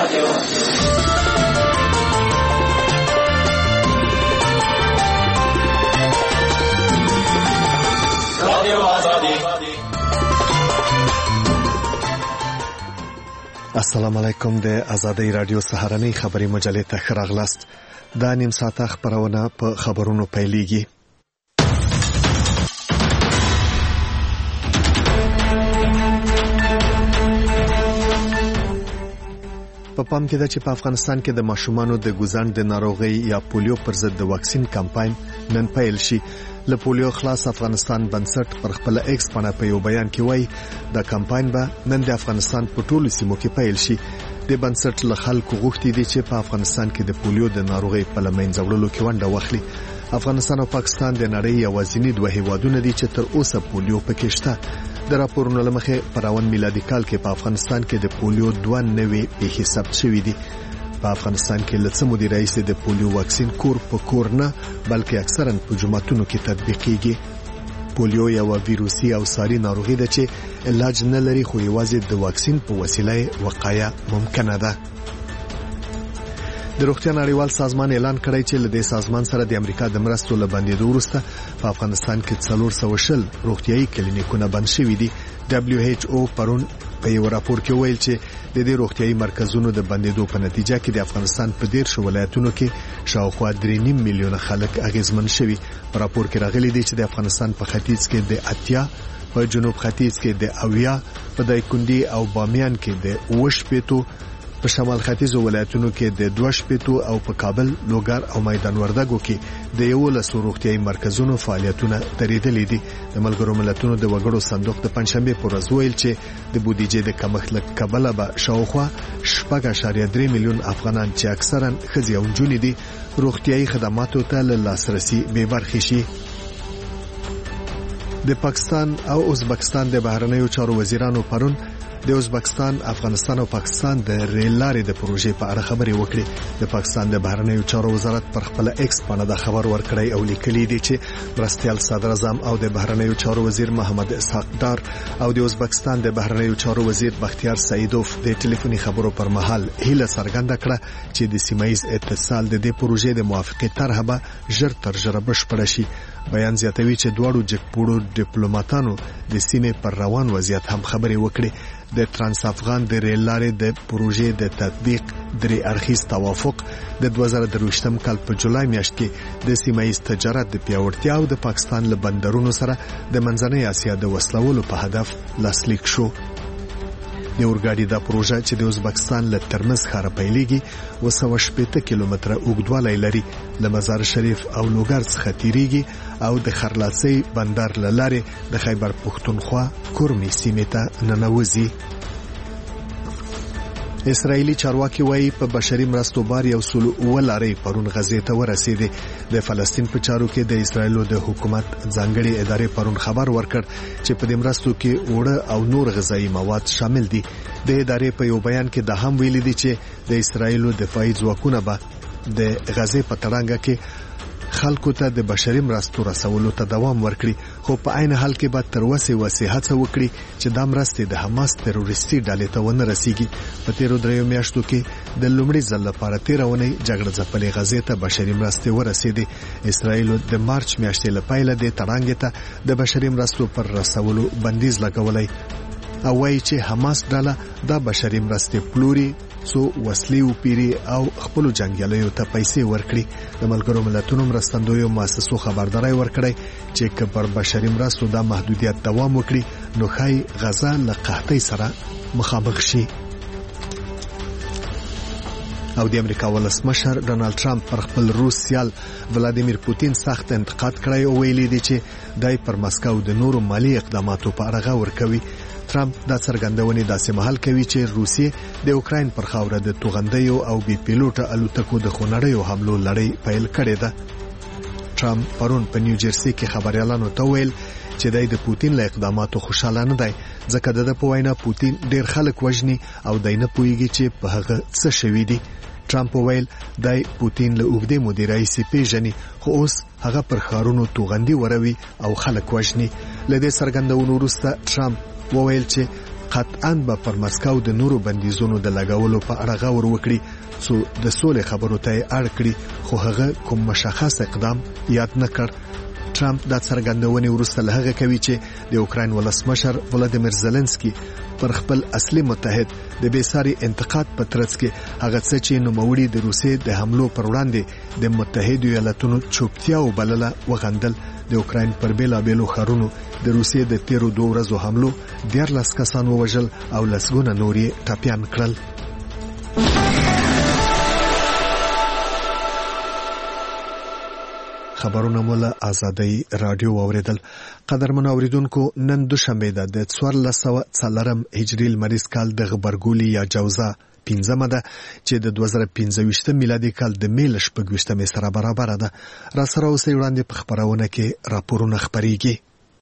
السلام علیکم. د آزادۍ رادیو سهارنۍ خبري مجلې ته ښه راغلاست. دا نیم ساعته خبرونه په خبرونو پیلېږي. په پام کې ده چې په افغانستان کې د ماشومانو د ګوزڼ د ناروغۍ یا پولیو پر ضد د واکسین کمپاین نن پیل شي. له پولیو خلاص افغانستان بنسټ پر خپل ایکس باندې په یو بیان کې وایي دا کمپاین به نن د افغانستان په ټولو سیمو کې پیل شي. د بنسټ له خلکو غوښتي دي چې په افغانستان کې د پولیو د ناروغۍ په لمنځه وړلو کې ونډه واخلي. افغانستان او پاکستان د نړۍ یوازینی دوه هیوادونه دي چې تر اوسه پولیو پکې شته. د راپورونو لمخې پراون میلادي کال کې په افغانستان کې د پولیو 2 نوې پیښې ثبت شوې دي. په افغانستان کې لڅ مودې راځي د پولیو واکسین کور په کور نه بلکې اکثرا په جماعتونو کې تطبیقيږي. پولیو یو ویروسي او ساري ناروغي ده چې علاج نه لري خو یوازې د واکسین په وسیله وقایه ممکنه ده. د روغتیا نړیوال سازمان اعلان کړی چې له دې سازمان سره د امریکا د مرستو له بندېدو وروسته په افغانستان کې 420 روغتيایي کلینیکونه بند شوي دي. WHO پرون په یو راپور کې ویل چې د دې روغتيایي مرکزونو د بندېدو په نتیجه کې د افغانستان په 13 ولایتونو کې شاوخوا 3.5 میلیونه خلک اغیزمن شوي. په راپور کې راغلي دي چې د افغانستان په ختیځ کې د 80، په جنوب ختیځ کې د 90، په دایکندي او بامیان کې د 28، په شمال ختیځو ولایتونو کې د 22 او په کابل، لوګر او میدان وردګو کې د 11 روغتيایي مرکزونو فعالیتونه درېدلې دي. د ملګرو ملتونو د وګړو صندوق د پنځشنبه پر ورځ ویل چې د بودیجې د کمښت له کبله به شاوخوا 6.3 میلیون افغانان چې اکثرا ښځې او نجونې دي روغتيایي خدماتو ته لاسرسي بې برخې شي. د پاکستان او ازبکستان د بهرنیو چارو وزیرانو پرون د ازبکستان، افغانستان او پاکستان د ریل لارې د پروژې په اړه خبرې وکړې. د پاکستان د بهرنیو چارو وزارت پر خپل ایکس باندې د خبر ورکړی او لیکلي دي چې مرستیال صدر اعظم او د بهرنیو چارو وزیر محمد اسحاق دار او د ازبکستان د بهرنیو چارو وزیر بختیار سعیدوف د ټلیفوني خبرو پر مهال هیله څرګنده کړه چې د سیمایي اتصال د دې پروژې د موافقه طرحه به ژر تر ژره بشپړ شي. بیان زیاتوي چې دواړو جګپوړو ډیپلوماټانو د سیمې پر روان وضعیت هم خبرې وکړې. د ترانس افغان د ریل لارې د پروژې د تطبیق درې اړخیز توافق د 2023 کال په جولای میاشت کې د سیمایي تجارت د پیاوړتیا او د پاکستان له بندرونو سره د منځنۍ اسیا د وصلولو په هدف لاسلیک شو. د اورګاډي دا پروژه چې د ازبکستان له ترمز ښار پیلېږي 280 کیلومتره اوږدوالی لري. له مزار شریف او لوګر څخه تیریږي او د خرلاڅۍ بندر له لارې د خیبر پښتونخوا کورمي سیمې ته ننوځي. اسرایلی چارواکي وایي په بشري مرستو بار یو سلو ولارې پرون غزې ته ورسېدې. د فلسطین په چارو کې د اسرایلو د حکومت ځانګړي ادارې پرون خبر ورکړ چې په دې مرستو کې اوړه او نور غذایی مواد شامل دي. د ادارې په یو بیان کې دا هم ویلي دي چې د اسرایلو دفاعي ځواکونه به د غزې په تړانګه کې خلکو ته د بشري مرستو رسولو ته دوام ورکړي، خو په عین حال کې به تر وسه هڅه وکړي چې د مرستې د حماس تروریستي ډلې ته ونه رسیږي. په تیرو 3 میاشتو کې د لومړي ځل لپاره 13 ونې جګړه ځپلې غزې ته بشري مرستې ورسېدې. اسرایل د مارچ میاشتې لپاره د تړانګې ته د بشري مرستو پر رسولو بندیز لګولای او وایي چې حماس ډله د بشري مرستې پلوري څو وسلې وپیري او خپل جنگیالیو ته پیسې ورکړي. د ملګرو ملتونو مرستندویو مؤسسو خبرداري ورکړي چې کبر بشري مرستو د محدودیت دوام وکړي نو خای غزا له قحطۍ سره مخامخ شي. او د امریکا ولسمشر ډونالد ټرمپ پر خپل روس سیال ولادیمیر پوتین سخت انتقاد کړی او ویلي دی چې دای پر مسکو د نورو مالی اقداماتو په اړه غور کوي. ټرمپ دا څرګندونې داسې مهال کوي چې روسیې د اوکراین پر خاوره د توغندیو او بي پیلوټه الوتکو د خونړیو حملو لړۍ پیل کړې ده. ټرمپ پرون په نیوجرسي کې خبريالانو ته ویل چې د پوتین له اقداماتو خوشاله نه دی ځکه د په وینا پوتین ډیر خلک وژني او دای نه پوهیږي چې په هغه څه شوی دی. ټرمپ ویل د پوتین له اوږدې مودې راهیسې پیژني خو اوس هغه پر ښارونو توغندي وروي او خلک وژني. له دې څرګندونو وروسته ټرمپ وویل چې قطعاً به پر مسکو د نورو بندیزونو د لګولو په اړه غور وکړي څو د سولې خبرو ته اړ کړي، خو هغه کوم مشخص اقدام یاد نه کړ. ټرمپ دا څرګندونې وروسته له هغه کوي چې د اوکراین ولسمشر ولادیمیر زيلنسکي پر خپل اصلي متحد د بیساري انتقاد په ترڅ کې هغه څه چې نوموړي د روسیې د حملو پر وړاندې د متحده ایالاتونو چوپتیا وبلله وغندل. د اوکراین پر بیلابیلو ښارونو د روسیې د تیرو 2 ورځو حملو 14 کسان ووژل او لسګونه نور یې ټپيان کړل. خبرونه مولا آزادۍ رادیو اوریدل. قدرمن اوریدونکو، نن دوشنبه ده د 1404 هجری لمریز کال د غبرګولي یا جوزا 15 ده چې د 2015 میلادي کال د میل 28 سره برابر ده. را سره اوسې وړاندې په خبرونه کې راپورونه خبريږي.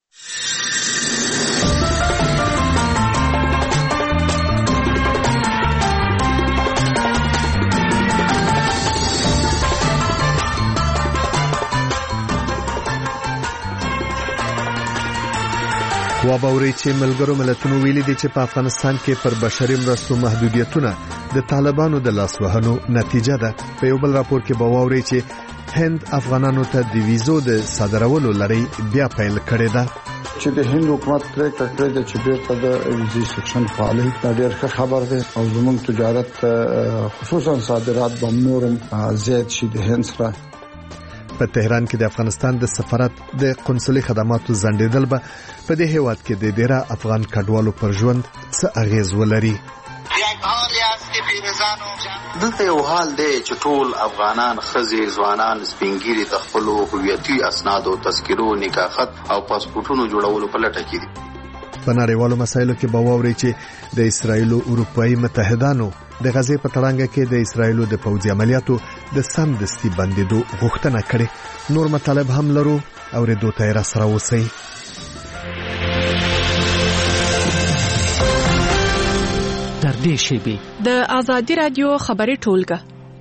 وابوري چې ملګرو ملتونو ویلي دي چې په افغانستان کې پر بشري مرستو محدودیتونه د طالبانو د لاسوهنو نتیجه ده. په یو بل راپور کې باوري چې هند افغانانو ته د ویزو د صادرولو لړۍ بیا پیل کړې ده. چې د هند حکومت پریکړه کړې ده چې بیرته د ویزې سیکشن فعالیت ډېر ښه خبر ده او زموږ تجارت خصوصا صادرات به نورم زیات شي د هند سره. په تهران کې د افغانستان د سفارت د قنصلي خدماتو ځنډېدل به په دې هیواد کې د ډیره افغان کډوالو پر ژوند څه اغیز ولري. دلته یو حال دی چې ټول افغانان خزي ځوانان سپینګيري د خپل هویتي اسناد او تذکرو نکاحت او پاسپورتونو جوړولو په لټه کې دي. په نړیوالو مسایلو کې باوري چې د اسرایل او اروپאי متحدانو د غزې په تړانګه کې د اسرایل د پوځي عملیاتو د سمدستي بندیدو غوښتنه کړې. نور مطالب هم لرو او ردو ته را سره اوسئ. در دې شیبې د آزادي رادیو خبري ټولګه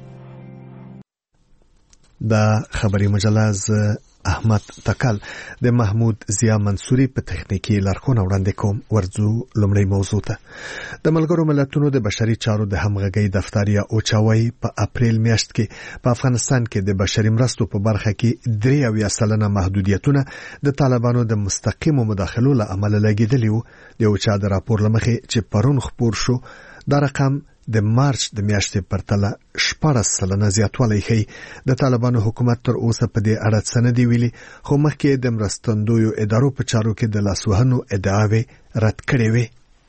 دا خبري مجله احمد تکل د محمود ضیا منصوري په تخنیکی لارښوونه وړاندې کوم. ورځو لومړی موضوع ته د ملګرو ملتونو د بشري چارو د همغږي دفتر یا اوچاوي په اپریل میاشت کې په افغانستان کې د بشري مرستو په برخه کې 3% محدودیتونه د طالبانو د مستقیمو مداخلو له امله لګیدلی وو. د اوچا د راپور لمخې چې پرون خبر شو دا رقم د مارچ د میاشتې پرتله 14% زیاتوالی ښیي. د طالبانو حکومت تر اوسه په دې اړه څه نه دی ویلي، خو مخکې د مرستندویو ادارو په چارو کې د لاسوهنو ادعاوې رد کړې وې.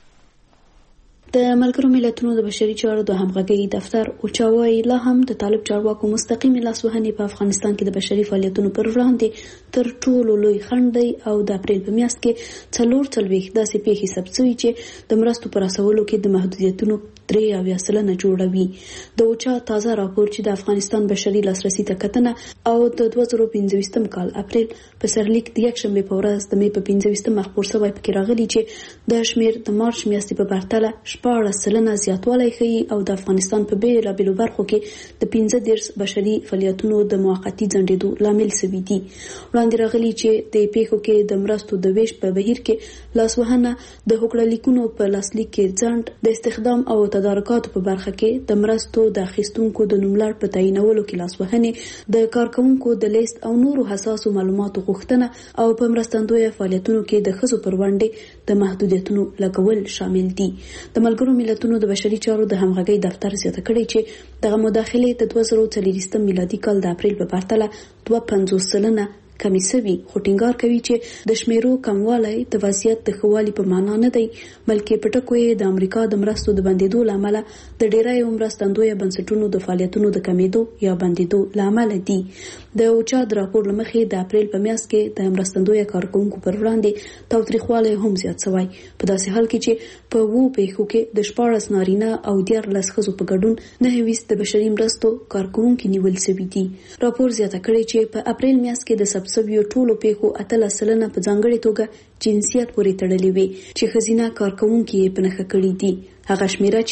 د ملګرو ملتونو د بشري چارو د همغږي دفتر اوچاوي لا هم د طالب چارواکو مستقیم لاسوهنې په افغانستان کې د بشري فعالیتونو پر وړاندې تر ټولو لوی خنډ دی او د اپریل په میاشت کې 440 داسې پیښې ثبت شوې چې د مرستو پر رسولو کې د محدودیتونو 3% جوړوي. د اوچا تازه راپور چې د افغانستان بشري لاسرسي ته کتنه او د 2015 کال اپریل په سرلیک د یکشنبه په ورځ د می په 15 مخبور شوی پکې راغلی چې د شمیر د مارچ میاشتې په پرتله 14% زیاتوالی ښیي او د افغانستان په بیلابیلو برخو کې د 15 بشري فعالیتونو د موقتی ځنډېدو لامل شوي دي. وړاندې راغلی چې د پیښو کې د مرستو د ویش په بهیر کې لاسوهنه، د هوکړه لیکونو په لاسلیک کې ځنډ، د استخدام او تدارکاتو په برخه کې د مرستو د اخیستونکو د نوملړ په تعینولو کې لاسوهنې، د کارکونکو د لیست او نورو حساسو معلوماتو غوښتنه او په مرستندوی فعالیتونو کې د ښځو پر وړاندې د محدودیتونو لګول شامل دي. د ملګرو ملتونو د بشري چارو د همغږي دفتر زیاته کړی چې دغه مداخله د 2024 میلادي کال د اپریل په پرتله 2.50% کمی سوي، خو ټینګار کوي چې د شمیرو کموالی د وضعیت د ښهوالي په معنا نه دی، بلکې په ټکو یې د امریکا د مرستو د بندیدو لامل د ډیری مرستندوی بنسټونو د فعالیتونو د کمیدو یا بندیدو لامل دي. د اوچا د راپور لمخې د اپریل په میاشت کې د مرستندوی کارکونکو پر وړاندې تاوتریخوالی هم زیات شوی، په داسې حال کې چې په وو پیښو کې د 14 نارینه او 14 ښځو په ګډون 9 د بشري مرستو کارکونکو نیول شوي دي. راپور زیاته کړی چې په اپریل میاشت کې د سبسبیو ټولو پیښو 8% په ځانګړې توګه جنسیت پورې تړلې وي چې ښځینه کارکونکو یې په نښه کړې دي. هغه شمیره چې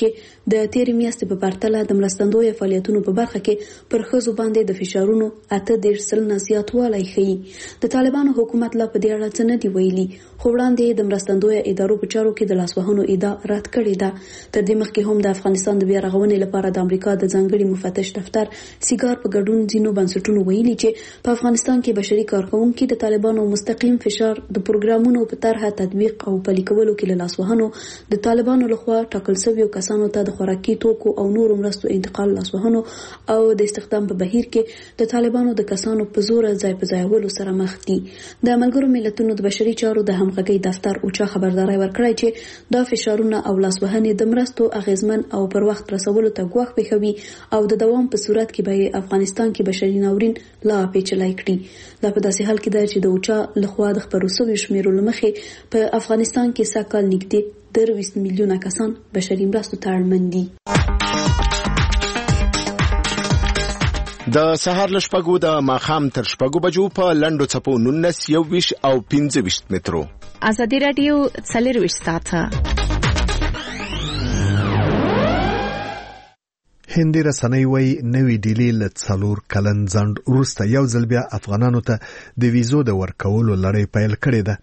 د تیرې میاشتې په پرتله د مرستندوی فعالیتونو په برخه کې پر ښځو باندې د فشارونو 8% زیاتوالی ښیي. د طالبانو حکومت لا په دې اړه څه نه دی ویلي، خو وړاندې د مرستندوی ادارو په چارو کې د لاسوهنو ادعا رد کړې ده. تر دې مخکې هم د افغانستان د بیا رغونې لپاره د امریکا د ځانګړي مفتش دفتر سیګار په ګډون ځینو بنسټونو ویلي چې په افغانستان کې بشري کارکونکو د طالبانو مستقیم فشار د پروګرامونو په طرحه تطبیق او پلي کولو کې له لاسوهنو د طالبانو لخوا ټاکل شویو کسانو ته د خوراکي توکو او نورو مرستو انتقال لاسوهنو او د استخدام په بهیر کې د طالبانو د کسانو په زور ځای په ځایولو سره مخ دي. د ملګرو ملتونو د بشري چارو د همغږي دفتر اوچا خبرداري ورکړی چې دا فشارونه او لاسوهنې د مرستو اغیزمن او پر وخت رسولو ته ګواښ پېښوي او د دوام په صورت کې به افغانستان کې بشري ناورین لا پیچلای کړي. دا په داسې حال کې ده چې د اوچا لخوا د خبرو شویو شمیرو له مخې په افغانستان کې سږ نږدې 20 میلیونه کسان بشري مرستو ته اړمن دي. د سهار له شپږو د ماښام تر شپږو بجو په لنډو څپو 19 21 او 25 مترو. ازادي رادیو 24 ساعته. هندي رسنۍ وایي نوې ډیلي له 4 کلن ځنډ وروسته یو ځل بیا افغانانو ته د ویزو د ورکولو لړۍ پیل کړې ده.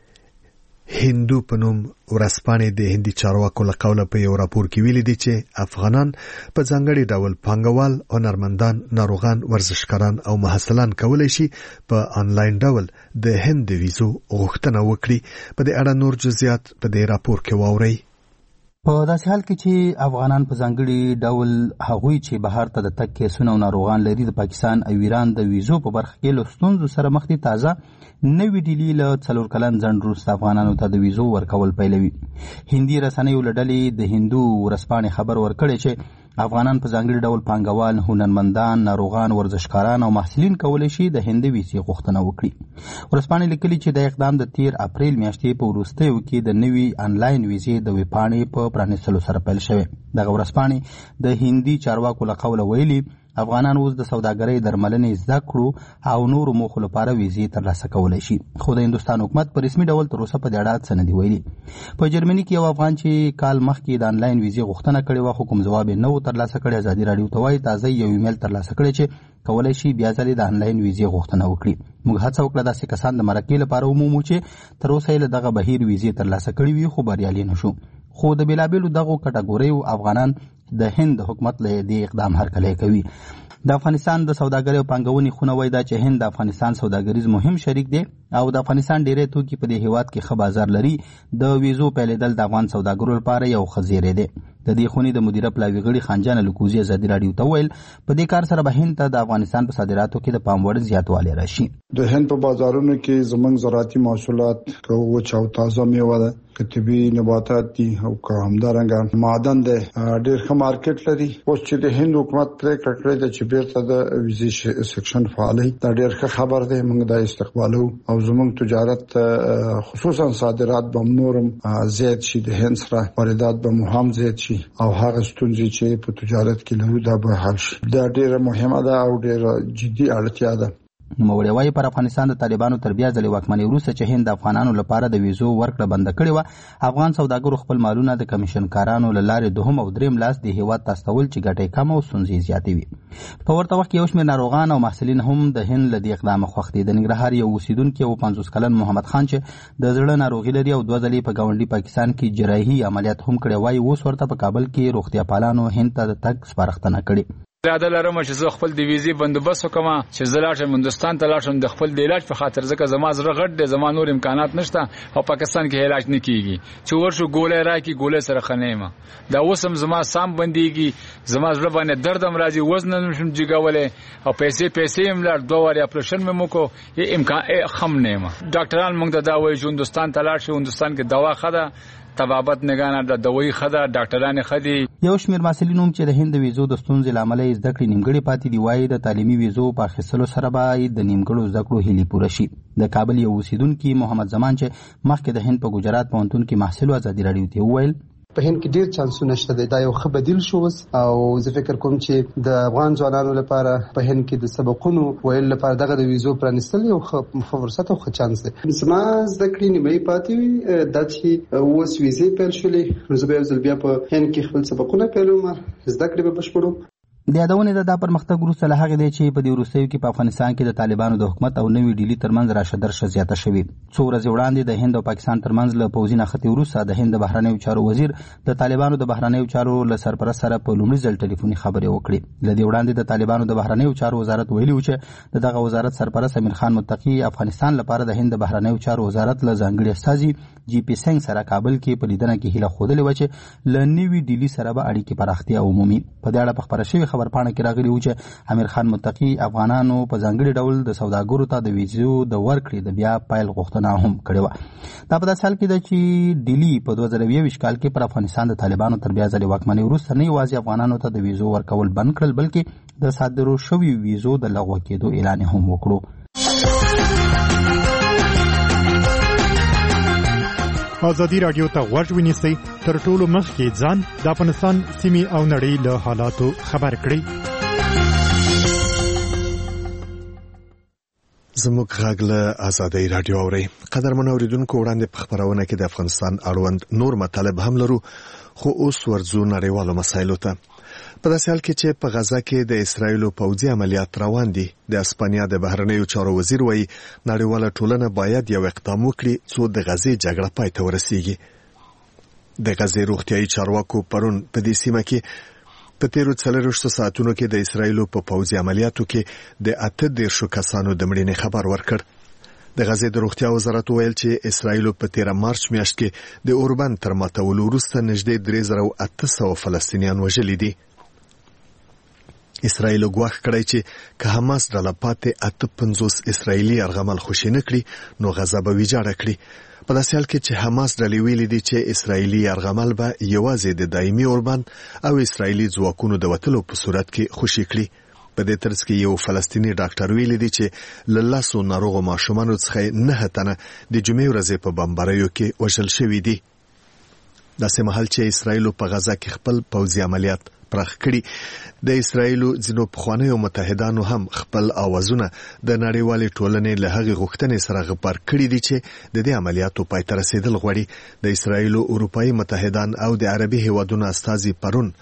هندو په نوم ورځپاڼې د هندي چارواکو له قوله په یو راپور کې ویلي دي چې افغانان په ځانګړي ډول پانګوال، هنرمندان، ناروغان، ورزشکاران او محصلان کولی شي په انلاین ډول د هند د ویزو غوښتنه وکړي. په دې اړه نور جزئیات په دې راپور کې واورئ. په داسې حال کې چې افغانان په ځانګړي ډول هغوی چې بهر ته د تګ کیسونه او ناروغان لري د پاکستان او ایران د ویزو په برخه کې له ستونزو سره مخ دي. تازه نوې ډیلي له 4 کلن ځنډ وروسته افغانانو ته د ویزو ورکول پیلوي. هندي رسنیو له ډلې د هندو ورځپاڼې خبر ورکړی چې افغانان په ځانګړي ډول پانګوال، هنرمندان، ناروغان، ورزشکاران او محصلین کولی شي د هند ویزې غوښتنه وکړي. ورځپاڼې لیکلي چې د اقدام د 13 اپریل میاشتې په وروستیو کې د نوي انلاین ویزې د ویبپاڼې په پرانیستلو سره پیل شوی. دغه ورځپاڼې د هندي چارواکو له قوله ویلي افغانان اوس د سوداګرۍ، درملنې، زده کړو او نورو موخو لپاره ویزې ترلاسه کولی شي. خو د هندوستان حکومت په رسمي ډول تر اوسه په دې اړه څه نه دي ویلي. په جرمني کې یو افغان چې کال مخکې د انلاین ویزې غوښتنه کړې وه خو کوم جواب یې نه و ترلاسه کړی، ازادي راډیو ته وایي تازه یو ایمیل ترلاسه کړی چې کولی شي بیا ځلې د انلاین ویزې غوښتنه وکړي. موږ هڅه وکړه داسې کسان د مرکې لپاره ومومو چې تر اوسه یې له دغه بهیر ویزې ترلاسه کړي وي خو بریالي نه شو. خو د بېلابېلو دغو کټګوریو افغانان د هند حکومت له دې اقدام هرکلی کوي. د افغانستان د سوداګرۍ او پانګونې خونه وایي دا چې هند د افغانستان سوداګریز مهم شریک دی او د افغانستان ډیری توکي په دې هیواد کې ښه بازار لري. د ویزو پیلېدل د افغان سوداګرو لپاره یو ښه زیری دی. د دې خونې د مدیره پلاوي غړي خانجان الکوزي ازادي راډیو ته ویل په دې کار سره به هند ته د افغانستان په صادراتو کې د پام وړ زیاتوالی راشي. د هند په بازارونو کې زموږ زراعتي محصولات وچ او تازه میوه ده، طبي نباتات دي او همدارنګه معدن ده، ډېر ښه مارکیټ لري. اوس چې د هند حکومت پریکړه کړې ده چې بیرته د ویزې سیکشن فعالي، دا ډېر ښه خبر دی. موږ دا استقبالو او زموږ تجارت خصوصا صادرات به نورم زیات شي، د هند سره واردات به هم زیات شي او هغه ستونزې چې په تجارت کې لرو دا به حل شي. دا ډېره مهمه ده او ډېره جدي اړتیا ده. نوموړی وایي پر افغانستان د طالبانو تر بیا ځلې واکمنۍ وروسته چې هند د افغانانو لپاره د ویزو ورکړه بنده کړې وه، افغان سوداګرو خپل مالونه د کمیشنکارانو له لارې دوهم او دریم لاس د هیواد ته استول چې ګټې کم او ستونزې زیاتې وي. په ورته وخت کې یو شمېر ناروغان او محصلین هم د هند له دې اقدامه خوښ دي. د ننګرهار یو اوسیدونکي او 50 کلن محمد خان چې د زړه ناروغي لري او 2 ځلې په ګاونډي پاکستان کې جراحي عملیات هم کړی وایي اوس ورته په کابل کې روغتیا پالانو هند ته د تګ سپارښتنه کړې. اراده لرم چې زه خپل د ویزې بندوبست وکم چې زه لاړ شم هندوستان ته لاړ شم د خپل د علاج په خاطر، ځکه زما زړه غټ دی، زما نور امکانات نشته او پاکستان کې علاج نه کیږي. چې ورشو ګولې راکې ګولې سره خنېما دا اوسم زما سام بنديږي، زما زړه باندې درد هم راځي، وزن نشم جګولې او پیسې هم لار 2 واری اپریشن مې مکو یې امکان خم نه ما. ډاکټران موږ ته دا وایي چې هندوستان ته لاړ شو، هندوستان کې دوا خده طبابت نگانه د دوی خده، ډاکټران خدي. یو شمېر محصلین هم چې د هند د ویزو د ستونزې له امله زده کړې نیمګړې پاتې دي وایي د تعلیمي ویزو په اخیستلو سره به د نیمګړو زده کړو هیلې پوره شي. د کابل یو اوسیدونکي محمد زمان چې مخکې د هند په ګجرات پوهنتون کې محصل و ازادي راډیو ته وویل په هند کې ډیر چانسونه شته دا یو ښه بدیل شو او زه فکر کوم چې د افغان ځوانانو لپاره په هند کې د سبقونو ویل لپاره دغه د ویزو پرانستل یو ښه فرصت او ښه چانس دی. زما زده کړې نیمه پاتې وي دا چې اوس ویزې پیل شولې نو زه به یو ځل بیا په هند کې خپل سبقونه پیلوم زده کړې به بشپړوم. د یادونې دا پرمختګ وروسته له هغې دی چې په دې وروستیو کې په افغانستان کې د طالبانو د حکومت او نوې ډیلي ترمنځ راشه درشه زیاته شوې. څو ورځې وړاندې د هند او پاکستان ترمنځ له پوځي نښتې وروسته د هند د بهرنیو چارو وزیر د طالبانو د بهرنیو چارو له سرپرست سره په لومړي ځل ټلیفوني خبرې وکړې. له دې وړاندې د طالبانو د بهرنیو چارو وزارت ویلي و چې د دغه وزارت سرپرست امیر خان متقي افغانستان لپاره د هند د بهرنیو چارو وزارت له ځانګړي استازي جی پی سنګ سره کابل کې په لیدنه کې هیله ښودلې وه چې له نوې ډیلي سره به اړیکې پراختیا عمومي. په دې اړه په خپره شوې خبرپاڼه کې راغلي و چې امیر خان متقي افغانانو په ځانګړي ډول د سوداګرو ته د ویزو د ورکړې د بیا پیل غوښتنه هم کړې وه. دا په داسې حال کې ده چې ډیلي په 2020 کال کې پر افغانستان د طالبانو تر بیا ځلې واکمنۍ وروسته نه یوازې افغانانو ته د ویزو ورکول بند کړل بلکې د صادرو شویو ویزو د لغوه کېدو اعلان هم وکړو. ازادي راډیو ته غوږ ونیسئ تر ټولو مخکې ځان د افغانستان سیمې او نړۍ له حالاتو خبر کړئ. زموږ غږ له ازادي راډیو اورئ. قدرمن اوریدونکو وړاندې په خبرونه کې د افغانستان اړوند نور مطالب هم لرو خو اوس ورځو نړیوالو مسایلو ته. په داسې حال کې چې په غزه کې د اسرایلو پوځي عملیات روان دي د اسپانیا د بهرنیو چارو وزیر وایي نړیواله ټولنه باید یو اقدام وکړي څو د غزې جګړه پای ته ورسیږي. د غزې روغتیايي چارواکو پرون په دې سیمه کې په تیرو 24 ساعتونو کې د اسرایلو په پوځي عملیاتو کې د 18 کسانو د مړینې خبر ورکړ. د غزې د روغتیا وزارت ویل چې اسرایلو په 13 مارچ میاشت کې د اوربند تر ماتولو وروسته نږدې 3800 فلسطینیان وژلي دي. اسرایل غواخ کړی چې که حماس ډله پاتې 58 اسرایلی ارغمل خوشی نه کړي نو غزه به ویجاړه کړي. په داسې حال کې چې حماس ډلې ویلي دي چې اسرایلی ارغمل به یوازې د دایمي اوربند او اسرایلی ځواکونو د وټلو په صورت کې خوشی کړي. په دې ترڅ کې یو فلسطینی ډاکټر ویلي دی چې له لاسو ناروغو ماشومانو څخه 9 تنه د جمعې ورځې په بمباریو کې وژل شوي دي. داسې مهال چې اسرایل په غزه کې خپل پوځي عملیات پراخ کړي د اسرایل ځینو پخوانیو متحدانو هم خپل اوازونه د نړیوالې ټولنې له هغې غوښتنې سره غبر کړي دي چې د دې عملیاتو پای ته رسیدل غواړي. د اسرایل اروپایي متحدان او د عربي هیوادونو استازي پرون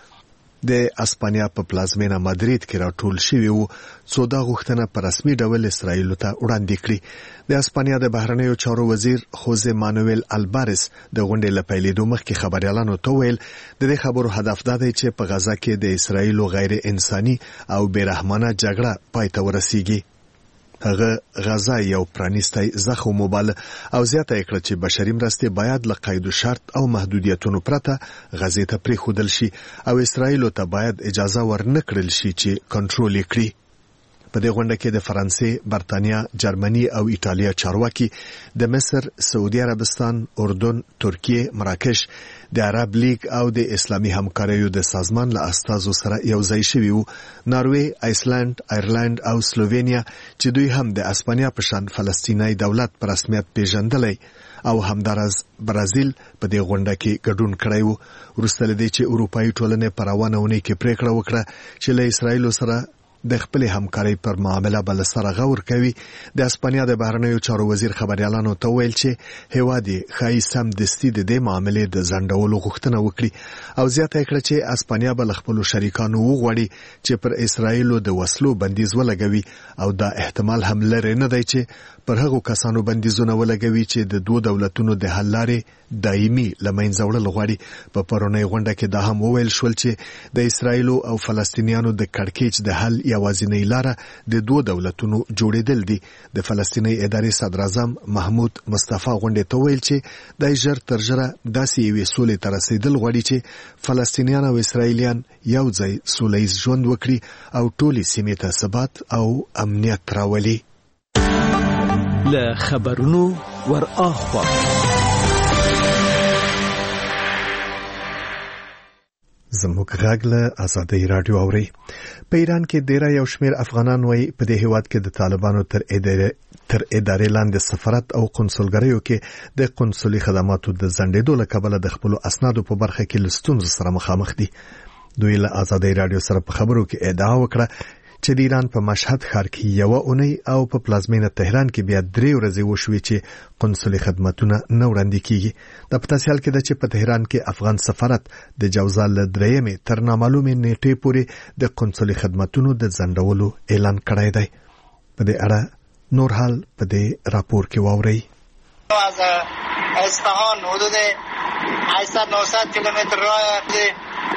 د اسپانیا په پلازمینه مادرید کې راټول شوي وو څو دا غوښتنه په رسمي ډول اسرایل ته وړاندې کړي. د اسپانیا د بهرنیو چارو وزیر خوزه مانویل البارس د غونډې له پیلېدو مخکې خبريالانو ته ویل د دې خبرو هدف دا دی چې په غزه کې د اسرایل غیر انساني او بیرحمانه جګړه پای ته ورسیږي. هغه غزه یو پرانیستی زخم وباله او زیاته کړه چې بشري مرستې باید له قید و شرط او محدودیتونو پرته غزې ته پریښودل شي او اسرایل ته باید اجازه ورنکړل شي چې کنټرول کړي. په دې غونډه کې د فرانسې، برتانیا، جرمني او ایټالیا چارواکي د مصر، سعودي عربستان، اردن، ترکیه، مراکش، د عرب لیگ او د اسلامي همکاریو د سازمان له استازو سره یو ځای شوي وو. ناروې، آیسلند، آیرلند او سلووینیا چې دوی هم د اسپانیا په شان فلسطینی دولت په رسمیت پیژندلی او همدارس برازیل په دې غونډه کې ګډون کړی وو. وروسته له دې چې اروپایي ټولنې په روانه اونۍ کې پریکړه وکړه چې له اسرایل سره د خپل همکاري پر معامله بل سره غور کوي، د اسپانیا د بهرنیو چارو وزیر خبريالانو ته ویل چې هیواد خای سم دستی د دې معاملې د ځنډولو غوښتنه وکړي او زیاته کړه چې اسپانیا بل خپل شریکانو وغوړي چې پر اسرایل د وسلو بندیز ولګوي او دا احتمال هم لري نه دی چې پر هغو کسانو بندیزونه ولګوي چې د دوه دولتونو د حل لارې دایمي لمنځه وړل غواړي. په پرونی غونډه کې دا هم وویل شول چې د اسرایل او فلسطینیانو د کړکېچ د حل یوازینۍ لاره د دوه دولتونو جوړېدل دي. د فلسطیني ادارې صدر اعظم محمود مصطفی غونډې ته ویل چې د ژر تر ژره داسې یوې سولې ته رسیدل غواړي چې فلسطینیان او اسرایلیان یو ځای سولیز ژوند وکړي او ټولې سیمې ته ثبات او امنیت راولي. له خبرونو ور اخوا زموږ غږ له ازادي راډیو اوري. په ایران کې ډیر یو شمېر افغانان وایي په دې هیواد کې د طالبانو تر ادارې لاندې سفارت او قونسلګریو کې د قونسلي خدماتو د ځنډېدو له کبله د خپل اسنادو په برخه کې له ستونزو سره مخامخ دي. دوی له آزادۍ رادیو سره په خبرو کې ادعا وکړه چې د ایران په مشهد ښار کې یو اونۍ او په پلازمینه تهران کې بیا 3 ورځې وشوي چې قونسلي خدماتونه نه وړاندې کیږي. د پتاسیال کې د چې په تهران کې افغان سفارت د جوزا له 3 تر نامعلومه نیټې پورې د قونسلي خدماتونو د ځنډولو اعلان کړی دی. په دې اړه نور حال په دې راپور کې واورئ. از اصفهان حدود 800-900 کیلومتر راه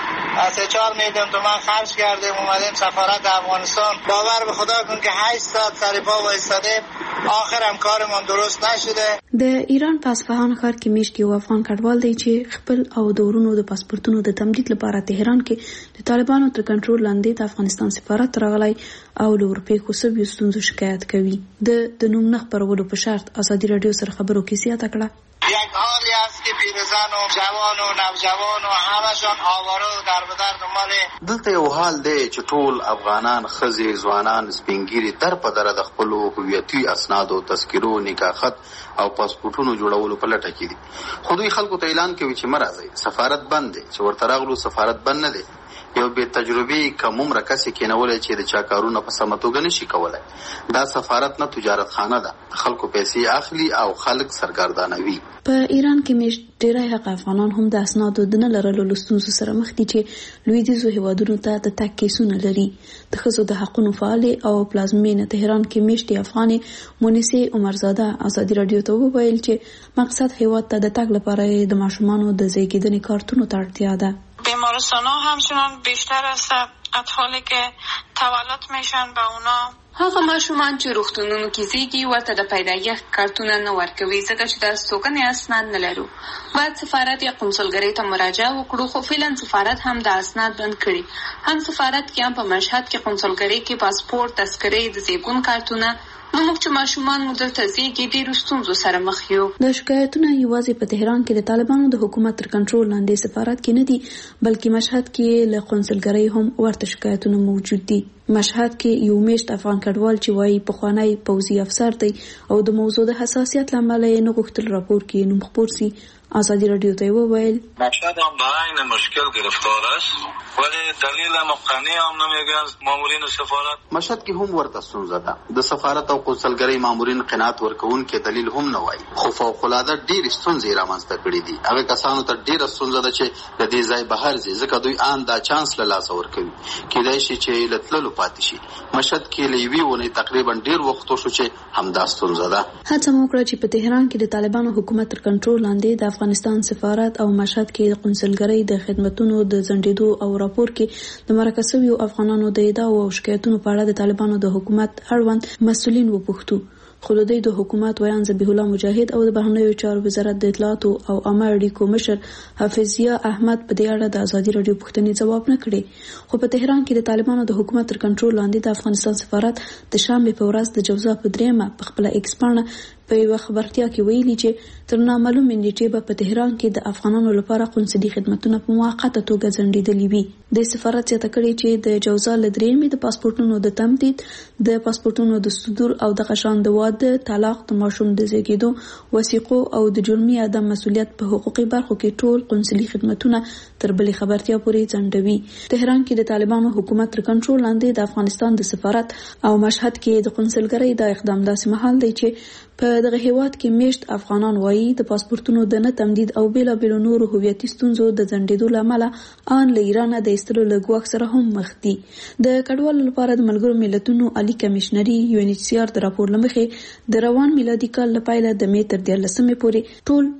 از 4 میلیون تومان خرج کردیم اومدیم سفارت افغانستان. باور به خدا کن که 8 ساعت سر پا وایسادیم آخر هم کارمان درست نشده. د ایران په اصفهان ښار کې میشت یو افغان کډوال دی چې خپل او د ورونو د پاسپورتونو د تمدید لپاره تهران کې د طالبانو تر کنټرول لاندې د افغانستان سفارت راغلی او له اروپای خوسب یو ستونزو شکایت کوي. د نوم نه خبرولو په شرط ازادي رادیو سره خبرو کې زیاته کړه. یک حالی است که پیرزن و جوان و نوجوان و همشان آواره و در دنبال دلته یو حال دی چې ټول افغانان خزي ځوانان سپینګيري در په در د خپل هویتي اسناد او تذکرو نکاحت او پاسپورتونو جوړولو په لټه کې دي. خو دوی خلکو ته اعلان کوي چې مرزي سفارت بند دی، چې ورته راغلو سفارت بند نه دی. یو به تجربي کوم رکسي کېنولای چې د چا کارونه په سمتوګه نشي کولای. دا سفارت نه تجارت خانه ده، خلکو پیسې اخلي او خلک سرګردانوي. په ایران کې میشت ډیری حق افغانان هم د اسنادو د نه لرلو له ستونزو سره مخ دي چې لویدیځو هیوادونو ته د تګ کیسونه لري. د ښځو د حقونو فعال او پلازمینه تهران کې میشت افغاني مونیسه عمرزاده ازادي رادیو ته وویل چې مقصد هیواد ته د تګ لپاره د ماشومانو د زیږیدنې کارتونو ته اړتیا ده. بیمارستان‌ها همچنان بیشتر از اطفالی که تولد میشن به اونا هغه ماشومان چې روغتونونو کې زیږي ورته د پیدایښت کارتونه نه ورکوي ځکه چې د استوګنې اسناد نه لرو. باید سفارت یا قونسلګرۍ ته مراجعه وکړو، خو فعلا سفارت هم د اسناد بند کړي. هم سفارت کې هم په مشهد کې قونسلګرۍ کې پاسپورت، تذکرې، د زیږون کارتونه نو موږ چې ماشومان مو دلته زیږي ډېرو ستونزو سره مخ یو. د شکایتونه یوازې په تهران کې د طالبانو د حکومت تر کنټرول لاندې سفارت کې نه دي، بلکې مشهد کې له قونسلګرۍ هم ورته شکایتونه موجود دي. مشهد کې یو میشت افغان کډوال چې وایي پخوانی پوځي افسر دی او د موضوع د حساسیت لامل یې نه غوښتل راپور کې نوم خپور سي. آزادی رادیو ته وویل مشهد هم به عین مشکل گرفتار است ولی دلیل مقنعی هم نمیگن مامورین سفارت. مشهد کې هم ورته ستونزه ده. د سفارت او قونسلګرۍ مامورین قناعت ورکون کې دلیل هم نه وایي، خو فوق العاده ډېر ستونزې رامنځته کړې دي. هغه کسانو ته ډېر ستونزه ده چې د دې ځای بهر ځي ځکه دوی آن دا چانس له لاسه ورکوي. کېدای شي چې لتللو پاتې شي. مشهد کې لوي ونی تقریبا ډېر وخت شو چې همدا ستونزه ده. هڅه وکړه چې په تهران کې د طالبانو حکومت تر کنټرول لاندې د افغانستان سفارت او مشهد کې د قونسلګرۍ د خدماتو د ځنډېدو او راپور کې د مرکه شویو افغانانو د ادعاو او شکایتونو په اړه د طالبانو د حکومت اړوند مسؤلین وپوښتو. خو د دوی د حکومت ویان ذبیح الله مجاهد او د بهرنیو چارو وزارت د اطلاعات او عامه اړیکو مشر حافظیه احمد په دې اړه د ازادي رادیو پوښتنې ځواب نه کړي. خو په تهران کې د طالبانو د حکومت تر کنټرول لاندې د افغانستان سفارت د شنبه په ورځ د جوزا په 3 په خپل ایکس باندې په یو خبرتیا کې ویلي چې تر نامعلومه نیټه په تهران کې د افغانانو لپاره قونسلي خدماتونه په موقته توګه ځنډېدلې وي. د سفارت څخه کړي چې د جوزا له 3 د پاسپورتونو د تمدید، د پاسپورتونو د صدور او د غشان د واده، طلاق، د ماشوم د زیږیدو وثیقو او د جرمي عدم مسؤلیت په حقوقي برخو کې ټول قونسلي خدماتونه تر بلې خبرتیا پورې ځنډوي. تهران کې د طالبانو حکومت تر کنټرول لاندې د افغانستان د سفارت او مشهد کې د قونسلګرۍ د اقدام داسې مهال دی چې په دغه هیواد کې میشت افغانان وایي د پاسپورتونو د نه تمدید او بیلابیلو نورو هویتي ستونزو د ځنډېدو له امله ان له ایران د ایستلو له ګواښ سره هم مخ دي. د کډوالو لپاره د ملګرو ملتونو عالی کمشنري UNHCR د راپور لمخې د روان میلادي کال له پیله د می تر 13 پورې ټول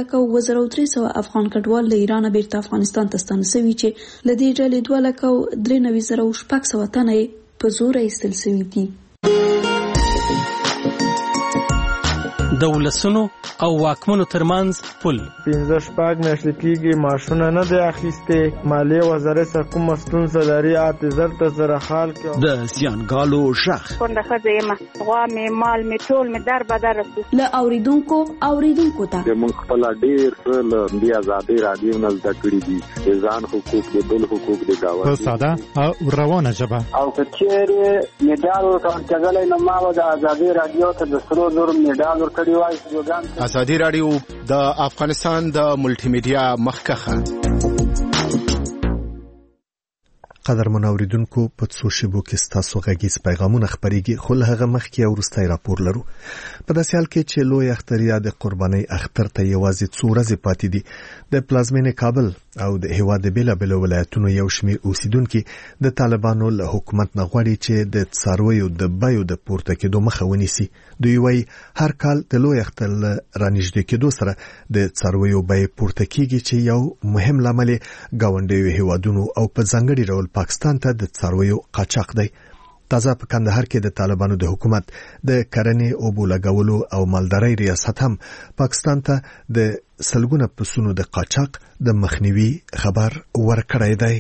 15,300 افغان کډوال له ایران بیرته افغانستان ته ستانه شوي چې له دې ډلې 2,93,600 تنه په زور ایستل شوي دي. د ولسونو او واکمنو ترمنځ پل 15 میاشتې کېږي معاشونه نه دی اخیستې. مالیې وزارت څخه کومه ستونزه لري اعتذار ته سره حال کې د زیانګالو غږ کونډه ښځه یم غوا مې مال مې ټول مې در بدر رسي له اوریدونکو ته موږ خپل ډېر له دې آزادۍ رادیو نه زده کړي دي ځان حقوق د بل حقوق د گاوند په ساده او روانه ژبه او کچېره میډال ورکړل نو ما د آزادۍ رادیو ته د سرو زر میډال ورکړی وای. ازادي رادیو د افغانستان د ملټي میډیا مخکخه. قدرمن اوریدونکو په څو شیبو کې ستاسو غږیز پیغامونه خپرېږي، خو له هغه مخکې وروستی راپور لرو. په داسې حال کې چې لوی اختر یا د قربانۍ اختر ته یوازې څو ورځې پاتې دي، د پلازمینې کابل او د هېواد د بېلابېلو ولایتونو یو شمېر اوسیدونکي د طالبانو له حکومت نه غواړي چې د څارویو د بیو د پورته کېدو مخه ونیسي. دوی وایي هر کال د لوی اختر له رانږدې کېدو سره د څارویو بیې پورته کېږي چې یو مهم لامل یې ګاونډیو هېوادونو او په ځانګړي ډول پاکستان ته د څارویو قاچاق دی. تازه په کندهار کې د طالبانو د حکومت د کرنې اوبو لګولو او مالدارۍ ریاست هم پاکستان ته د سلګونه پسونو د قاچاق د مخنیوي خبر ورکړی دی.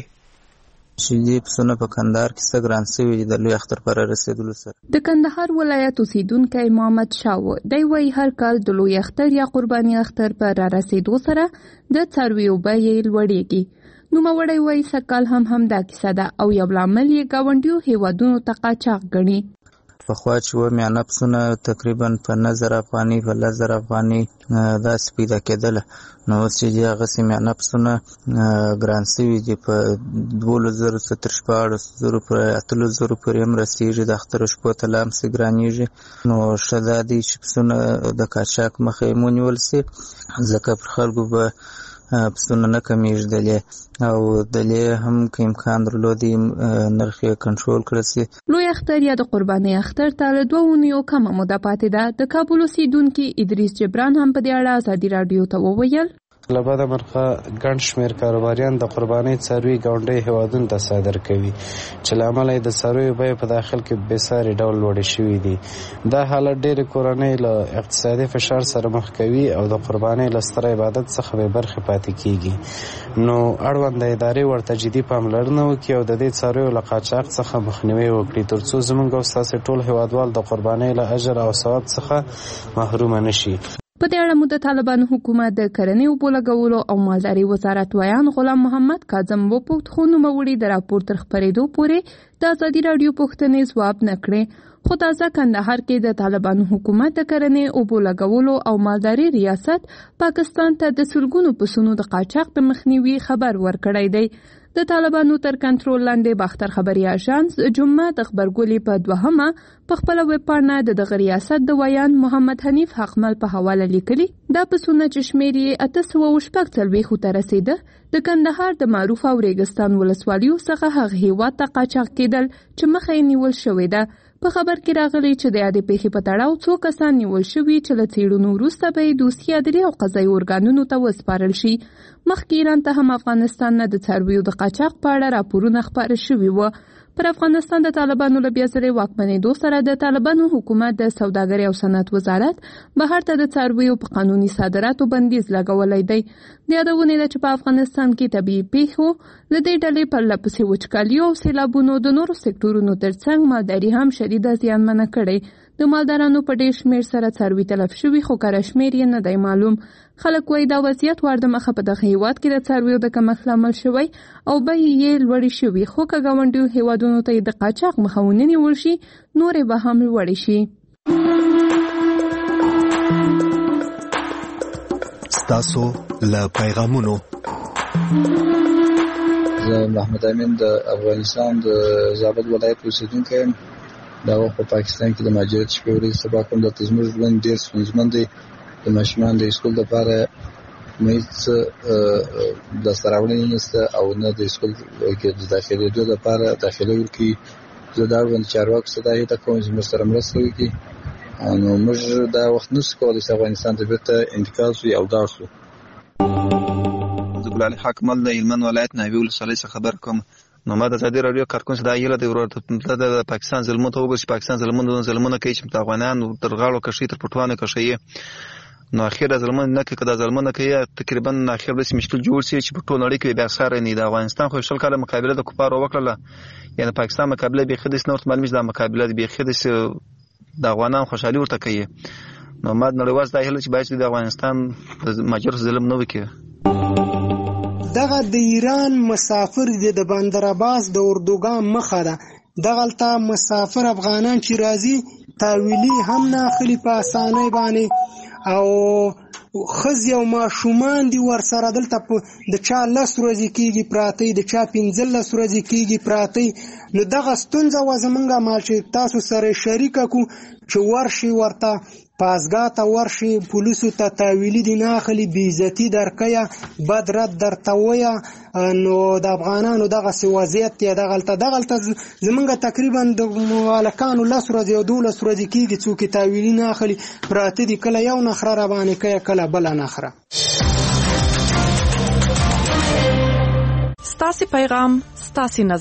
شیدې پسونه په کندهار کې څه ګران شوي دي د لوی اختر پر رسېدلو سره. د کندهار ولایت اوسیدونکی محمد شاه دی وایي هر کال د لوی اختر یا قرباني اختر پر رسېدو سره د څارویو بیې لوړېږي. نوموړی وایي سږکال هم دا کیسه ده او یو لامل یې ګاونډیو هېوادونو ته قاچاق ګڼي. پخوا چې میانه پسونه تقریبا په 9,000 افغانۍ په 10,000 افغانۍ داسې پیدا کېدله، نو اوس چې دي هغسې میانه پسونه ګران شوي دي، په 12,000 څخه تر 14,000 پورې 8,000 پورې هم رسېږي. د اخترو شپو ته لا همسې ګرانېږي. نو ښه دا دی چې پسونه د قاچاق مخه یې ونیول سي، ځکه پر خلکو به پسونه نه کمیږدلې او دلې هم که امکان درلودی نرخ یې کنټرول کړی سي. لوی اختر یا د قربانۍ اختر ته له 2 اونیو کمه موده پاتې ده. د کابل اوسیدونکي ادریس جبران هم په دې اړه ازادي راډیو ته وویل له بده مرغه ګڼ شمېر کاروباریان د قربانۍ څاروي ګاونډیو هېوادونو ته صادر کوي، چې له امله یې د څارویو بیې په داخل کې بېساري ډول لوړې شوي دي. دا حالت ډېرې کورنۍ له اقتصادي فشار سره مخ کوي او د قربانۍ له ستر عبادت څخه بې برخې پاتې کېږي. نو اړونده ادارې ورته جدي پاملرنه وکړي او د دې څارویو له قاچاق څخه مخنیوی وکړي، تر څو زموږ او ستاسې ټول هېوادوال د قربانۍ له اجر او ثواب څخه محرومه نه شي. په دې اړه مو د طالبانو حکومت د کرنې اوبو لګولو او مالدارۍ وزارت ویان غلام محمد کاظم وپوښت، خو نوموړي د راپور تر خپرېدو پورې د ازادي راډیو پوښتنې ځواب نه کړې. خو تازه کندهار کې د طالبانو حکومت د کرنې اوبو لګولو او مالدارۍ ریاست پاکستان ته د سلګونو پسونو د قاچاق د مخنیوي خبر ورکړی دی. د طالبانو تر کنټرول لاندې باختر خبري اژانس جمعه د خبرګولې په 2 په خپل ویب پاڼه د دغه ریاست د ویان محمد حنیف حقمل په حواله لیکلي دا پسونه چې شمېر یې 840 ته رسیده د کندهار د معروف او ریګستان ولسوالیو څخه هغه هیواد ته قاچاق کېدل چې مخه یې نیول شوې ده. په خبر کې راغلی چې د یادې پیښې په تړاو 2 کسان نیول شوي چې له څېړنو وروسته به یې دوستي عدلي او قضایي ارګانونو ته وسپارل شي. مخکې ایران ته هم افغانستان نه د څارویو د قاچاق په اړه راپورونه خپاره شوي وو. پر افغانستان د طالبانو له بیا ځلې واکمنېدو سره د طالبانو حکومت د سوداګرۍ او صنعت وزارت بهر ته د څارویو په قانوني صادراتو بندیز لګولی دی. د یادونې ده چې په افغانستان کې طبیعي پیښو له دې ډلې پرله پسې وچکالي او سیلابونو د نورو سکتورونو ترڅنګ مالداري هم شدیده زیانمنه کړې. د مالدارانو په ډېر شمېر سره څاروي تلف شوي، خو کره شمېر یې نه دی معلوم. خلک وایي دا وضعیت ورده مخه په دغه هیواد کې د څارویو د کمښت لامل شوی او بیې یې لوړې شوي، خو که ګاونډیو هیوادونو ته د قاچاق مخه ونه نیول شي نورې به هم لوړې شي. ستاسو له پیغامونو زه محمد امین د افغانستان د زابل ولایت اوسیدونکی یم. دا وخت په پاکستان کې د مهاجرت شپې ورځې سبا کوم د زموږ ژوند ډېر ستونزمن دی. د ماشومان د اسکول لپاره هیڅ لاسته راوړنې نشته او نه د اسکول کې د داخلېدو لپاره داخله ورکړي. زه دا اړوند چارواکو څخه دا هیله کوم چې موږ سره مرسته وکړي. نو موږ دا وخت نشو کولی چې افغانستان ته بیرته انتقال شو او لاړ شو. زه ګلالي حاکمل د هلمند ولایت ناوې ولسوالۍ څخه خبر کوم. نو ما د ازادي رادیو کارکون څخه دا یله دی ورته د پاکستان ظلمونو ته وګورئ چې پاکستان ظلمونه کوي چې افغانان تر غاړو کشي تر پټوانه کشي نو اخیره ظلمونه نه کوي کدا ظلمونه کوي تقریبا اخر به مشکل جوړ شي چې په ټول نړۍ کې بیا سره نه د افغانستان خو شل کاله مقابله د کفارو وکړه یعنی پاکستان مقابله به خدیس نورت معلومه ده مقابله به خدیس د افغانان خوشحالي ورته کوي نو ما نړیوال ځای هله چې باید د افغانستان ماجر ظلم نه وکړي. دغه د ایران مسافر د بندر عباس د اردوګان مخه ده دغلته مسافر افغانان چې راځي تاویلی هم نه اخلي په اسانۍ باندې او خزي او ماشومان دي ورسره دلته د چا 10 ورځې کېږي پراته د چا 15 ورځې کېږي پراته نو دغه ستونزه و زمونږه مال چې تاسو سره شریکه کو چې ورشي ورته پاسګاه ته ورشي پولیسو ته تاویلی دي نه اخلي بې عزتي درکیه بد رد درته ویه نو د افغانانو دغسې وضعیت دی دغلته زمونږ تقریبا د هلکانو 10 ورځې او 12 ورځې کېږي څوک یې تاویلي نه اخلي پراته دي کله یو نخره راباندې کوي کله بله نخره. ستاسې پیغام ستاسې نظر